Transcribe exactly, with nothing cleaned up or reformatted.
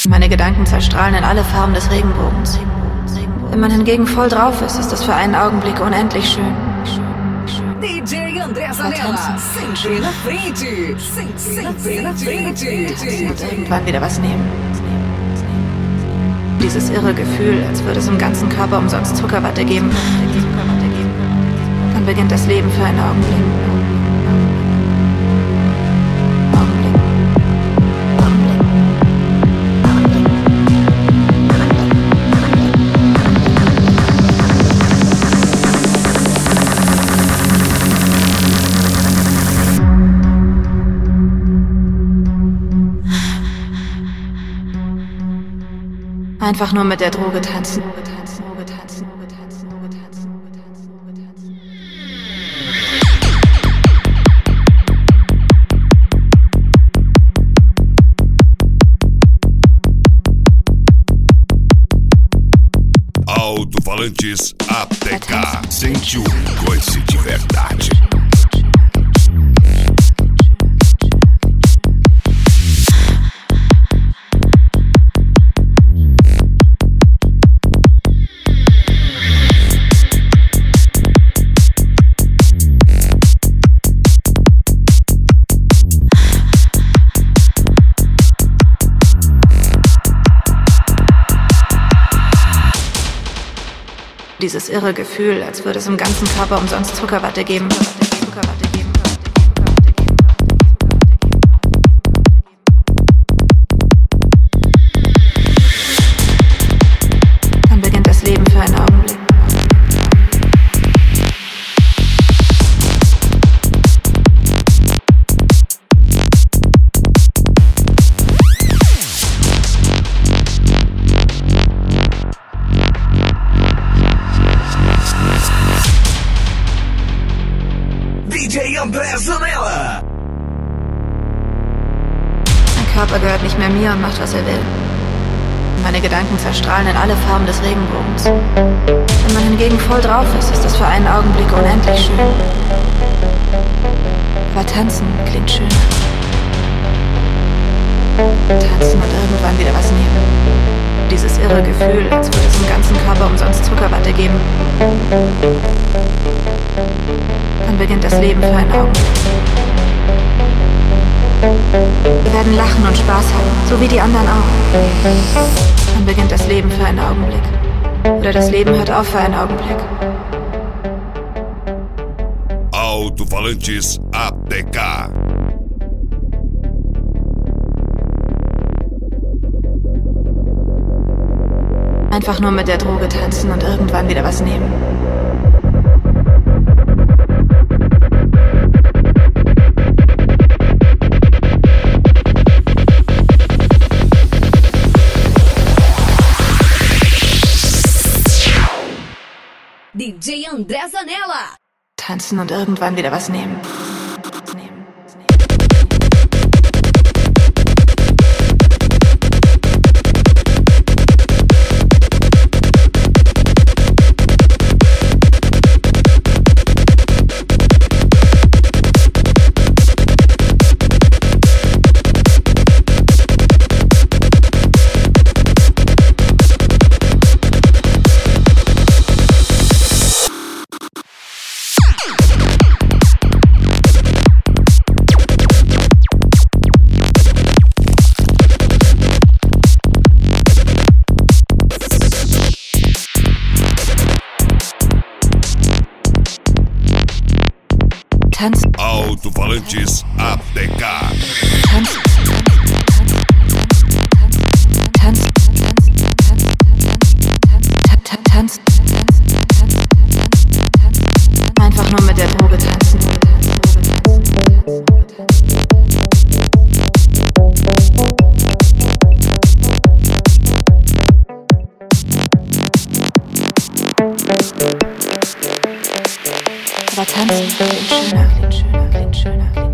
Meine Gedanken zerstrahlen in alle Farben des Regenbogens. Wenn man hingegen voll drauf ist, ist es für einen Augenblick unendlich schön. D J André Zanella, sempre na frente, sempre na frente. Und irgendwann wieder was nehmen. Dieses irre Gefühl, als würde es im ganzen Körper umsonst Zuckerwatte geben. Dann beginnt das Leben für einen Augenblick. Einfach nur mit der Droge tanzen. Alto-falantes A T K. Sente o coice de verdade. Dieses irre Gefühl, als würde es im ganzen Körper umsonst Zuckerwatte geben. Zuckerwatte geben. Dann beginnt das Leben für einen Augenblick. D J André Zanella. Mein Körper gehört nicht mehr mir und macht, was er will. Meine Gedanken zerstrahlen in alle Farben des Regenbogens. Wenn man hingegen voll drauf ist, ist das für einen Augenblick unendlich schön. Aber tanzen klingt schön. Tanzen und irgendwann wieder was nehmen. Dieses irre Gefühl, als würde es im ganzen Körper umsonst Zuckerwatte geben. Dann beginnt das Leben für einen Augenblick. Wir werden lachen und Spaß haben, so wie die anderen auch. Dann beginnt das Leben für einen Augenblick. Oder das Leben hört auf für einen Augenblick. Alto-falantes A T K. Einfach nur mit der Droge tanzen und irgendwann wieder was nehmen. D J André Zanella. Tanzen und irgendwann wieder was nehmen. Tanz. Alto-falantes A T K. Tanz. Tanz. Tanz. Tanz. Einfach nur mit der Droge tanzen. Aber tanzen klingt schöner, klingt schöner, klingt schöner.